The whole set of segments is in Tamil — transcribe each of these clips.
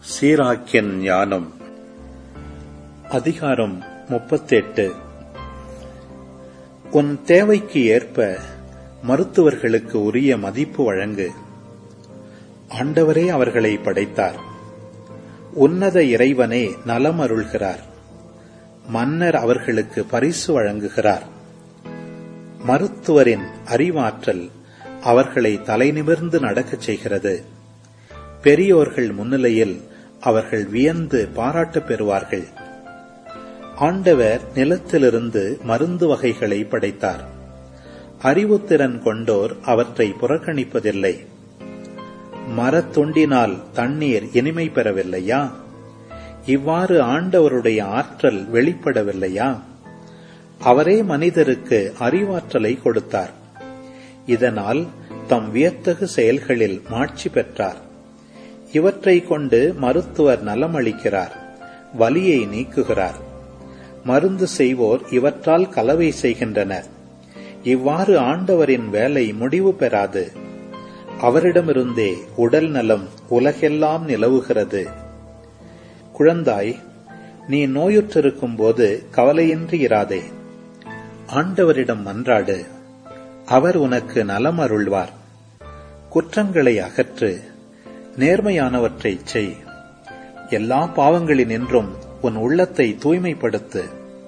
சீராக்கின் ஞானம். அதிகாரம் 38. உன் தேவைக்கு ஏற்ப மருத்துவர்களுக்கு உரிய மதிப்பு வழங்கு. ஆண்டவரே அவர்களை படைத்தார். உன்னத இறைவனே நலம் அருள்கிறார். மன்னர் அவர்களுக்கு பரிசு வழங்குகிறார். மருத்துவரின் அறிவாற்றல் அவர்களை தலைநிமிர்ந்து நடக்கச் செய்கிறது. பெரியோர்கள் முன்னிலையில் அவர்கள் வியந்து பாராட்டு பெறுவார்கள். ஆண்டவர் நிலத்திலிருந்து மருந்து வகைகளை படைத்தார். அறிவுத்திறன் கொண்டோர் அவற்றை புறக்கணிப்பதில்லை. மரத்துண்டினால் தண்ணீர் இனிமை பெறவில்லையா? இவ்வாறு ஆண்டவருடைய ஆற்றல் வெளிப்படவில்லையா? அவரே மனிதருக்கு அறிவாற்றலை கொடுத்தார். இதனால் தம் வியத்தகு செயல்களில் மாட்சி பெற்றார். இவற்றை கொண்டு மருத்துவர் நலமளிக்கிறார், வலியை நீக்குகிறார். மருந்து செய்வோர் இவற்றால் கலவை செய்கின்றனர். இவ்வாறு ஆண்டவரின் வேலை முடிவு பெறாது. அவரிடமிருந்தே உடல் நலம் உலகெல்லாம் நிலவுகிறது. குழந்தாய், நீ நோயுற்றிருக்கும் போது கவலையின்றி இராதே. ஆண்டவரிடம் மன்றாடு, அவர் உனக்கு நலம் அருள்வார். குற்றங்களை அகற்று, நேர்மையானவற்றைச் செய். எல்லா பாவங்களினின்றும் உன் உள்ளத்தை தூய்மைப்படுத்து.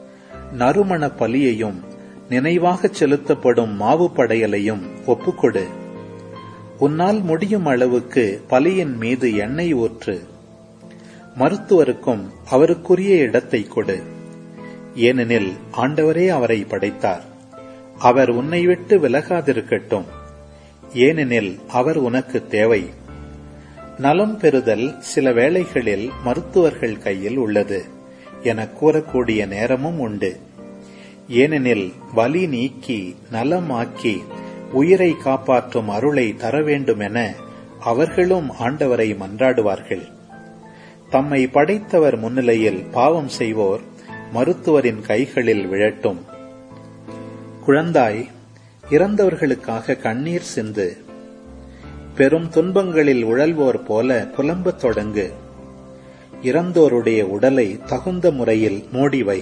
நறுமண பலியையும் நினைவாகச் செலுத்தப்படும் மாவு படையலையும் ஒப்புக்கொடு. உன்னால் முடியும் அளவுக்கு பலியின் மீது எண்ணெய் ஊற்று. மருத்துவருக்கும் அவருக்குரிய இடத்தை கொடு. ஏனெனில் ஆண்டவரே அவரை படைத்தார். அவர் உன்னை விட்டு விலகாதிருக்கட்டும். ஏனெனில் அவர் உனக்கு தேவை. நலம் பெறுதல் சில வேளைகளில் மருத்துவர்கள் கையில் உள்ளது என கூறக்கூடிய நேரமும் உண்டு. ஏனெனில் வலி நீக்கி நலமாக்கி உயிரை காப்பாற்றும் அருளை தர வேண்டும் என அவர்களும் ஆண்டவரை மன்றாடுவார்கள். தம்மை படைத்தவர் முன்னிலையில் பாவம் செய்வோர் மருத்துவரின் கைகளில் விழட்டும். குழந்தாய், இறந்தவர்களுக்காக கண்ணீர் சிந்து. பெரும் துன்பங்களில் உழல்வோர் போல புலம்பத் தொடங்கு. இறந்தோருடைய உடலை தகுந்த முறையில் மூடிவை.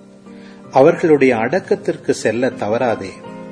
அவர்களுடைய அடக்கத்திற்கு செல்ல தவறாதே.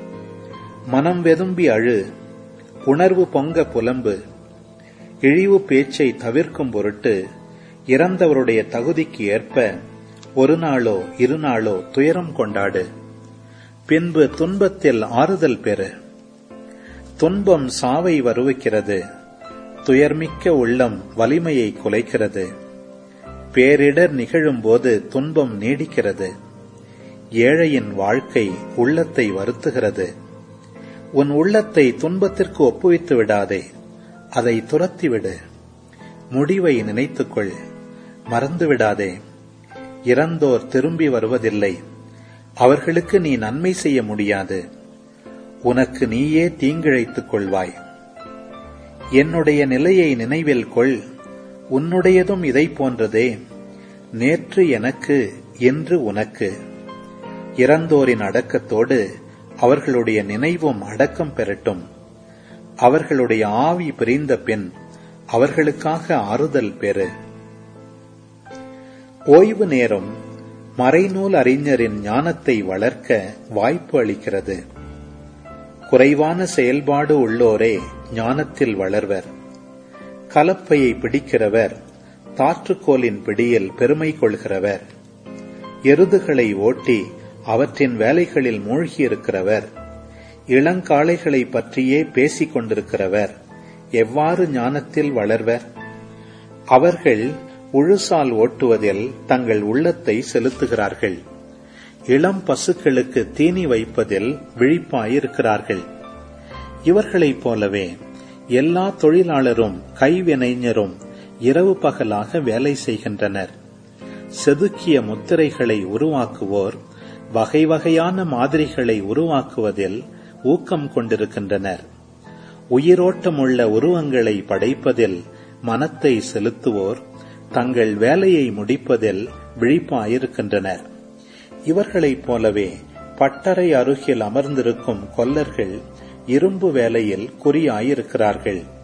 மனம் வெதும்பி அழு, உணர்வு பொங்க புலம்பு. இழிவு பேச்சை தவிர்க்கும் பொருட்டு இறந்தவருடைய தகுதிக்கு ஏற்ப ஒரு நாளோ இரு நாளோ துயரம் கொண்டாடு. பின்பு துன்பத்தில் ஆறுதல் பெறு. துன்பம் சாவை வருவிக்கிறது. துயர்மிக்க உள்ளம் வலிமையை குலைக்கிறது. பேரிடர் நிகழும்போது துன்பம் நீடிக்கிறது. ஏழையின் வாழ்க்கை உள்ளத்தை வருத்துகிறது. உன் உள்ளத்தை துன்பத்திற்கு ஒப்புவித்து விடாதே. அதை துரத்திவிடு. முடிவை நினைத்துக்கொள், மறந்துவிடாதே. இறந்தோர் திரும்பி வருவதில்லை. அவர்களுக்கு நீ நன்மை செய்ய முடியாது. உனக்கு நீயே தீங்கிழைத்துக் கொள்வாய். என்னுடைய நிலையை நினைவில் கொள். உன்னுடையதும் இதை போன்றதே. நேற்று எனக்கு, இன்று உனக்கு. இறந்தோரின் அடக்கத்தோடு அவர்களுடைய நினைவும் அடக்கம் பெறட்டும். அவர்களுடைய ஆவி பிரிந்த பின் அவர்களுக்காக ஆறுதல் பெறு. ஓய்வு நேரம் மறைநூல் அறிஞரின் ஞானத்தை வளர்க்க வாய்ப்பு அளிக்கிறது. குறைவான செயல்பாடு உள்ளோரே ஞானத்தில் வளர்வர். கலப்பையை பிடிக்கிறவர், தாற்றுக்கோலின் பிடியில் பெருமை கொள்கிறவர். எருதுகளை ஓட்டி அவற்றின் வேலைகளில் மூழ்கியிருக்கிறவர், இளங்காளைகளை பற்றியே பேசிக் கொண்டிருக்கிறவர் எவ்வாறு ஞானத்தில் வளர்வர்? அவர்கள் உழுசால் ஓட்டுவதில் தங்கள் உள்ளத்தை செலுத்துகிறார்கள். இளம் பசுக்களுக்கு தீனி வைப்பதில் விழிப்பாயிருக்கிறார்கள். இவர்களைப் போலவே எல்லா தொழிலாளரும் கைவினைஞரும் இரவு பகலாக வேலை செய்கின்றனர். செதுக்கிய முத்திரைகளை உருவாக்குவோர் வகை வகையான மாதிரிகளை உருவாக்குவதில் ஊக்கம் கொண்டிருக்கின்றனர். உயிரோட்டமுள்ள உருவங்களை படைப்பதில் மனத்தை செலுத்துவோர் தங்கள் வேலையை முடிப்பதில் விழிப்பாயிருக்கின்றனர். இவர்களைப் போலவே பட்டறை அருகில் அமர்ந்திருக்கும் கொல்லர்கள் இரும்பு வேலையில் குறியாயிருக்கிறார்கள்.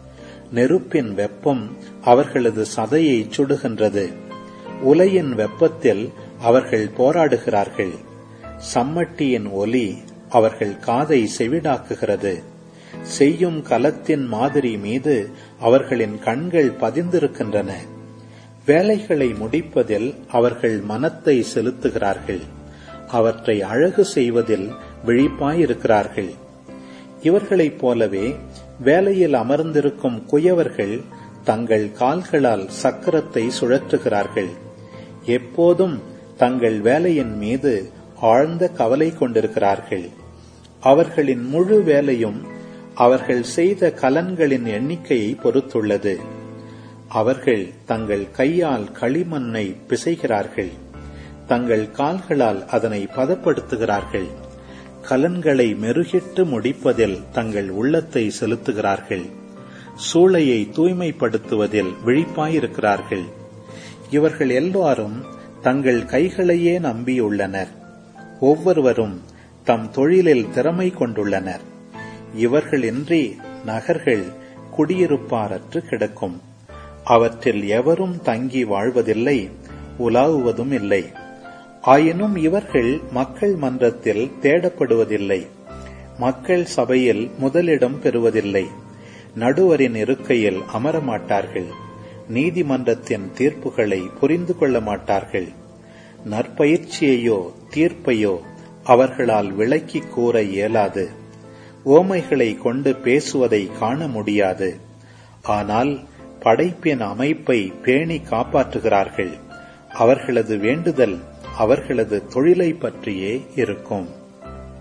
நெருப்பின் வெப்பம் அவர்களது சதையை சுடுகின்றது. உலையின் வெப்பத்தில் அவர்கள் போராடுகிறார்கள். சம்மட்டியின் ஒலி அவர்கள் காதை செவிடாக்குகிறது. செய்யும் கலத்தின் மாதிரி மீது அவர்களின் கண்கள் பதிந்திருக்கின்றன. வேலைகளை முடிப்பதில் அவர்கள் மனத்தை செலுத்துகிறார்கள். அவற்றை அழகு செய்வதில் விழிப்பாயிருக்கிறார்கள். இவர்களைப் போலவே வேலையில் அமர்ந்திருக்கும் குயவர்கள் தங்கள் கால்களால் சக்கரத்தை சுழற்றுகிறார்கள். எப்போதும் தங்கள் வேலையின் மீது ஆழ்ந்த கவலை கொண்டிருக்கிறார்கள். அவர்களின் முழு வேலையும் அவர்கள் செய்த கலன்களின் எண்ணிக்கையை பொறுத்துள்ளது. அவர்கள் தங்கள் கையால் களிமண்ணை பிசைகிறார்கள். தங்கள் கால்களால் அதனை பதப்படுத்துகிறார்கள். கலன்களை மெருகிட்டு முடிப்பதில் தங்கள் உள்ளத்தை செலுத்துகிறார்கள். சூளையை தூய்மைப்படுத்துவதில் விழிப்பாயிருக்கிறார்கள். இவர்கள் எல்லாரும் தங்கள் கைகளையே நம்பியுள்ளனர். ஒவ்வொருவரும் தம் தொழிலில் திறமை கொண்டுள்ளனர். இவர்களின்றி நகர்கள் குடியிருப்பாரற்று கிடக்கும். அவற்றில் எவரும் தங்கி வாழ்வதில்லை, உலாவுவதும் இல்லை. ஆயினும் இவர்கள் மக்கள் மன்றத்தில் தேடப்படுவதில்லை. மக்கள் சபையில் முதலிடம் பெறுவதில்லை. நடுவரின் இருக்கையில் அமரமாட்டார்கள். நீதிமன்றத்தின் தீர்ப்புகளை புரிந்து கொள்ள மாட்டார்கள். நற்பயிற்சியையோ தீர்ப்பையோ அவர்களால் விளக்கி கூற இயலாது. ஓமைகளை கொண்டு பேசுவதை காண முடியாது. ஆனால் படைப்பின் அமைப்பை பேணி காப்பாற்றுகிறார்கள். அவர்களது வேண்டுதல் அவர்களது தொழிலை பற்றியே இருக்கும்.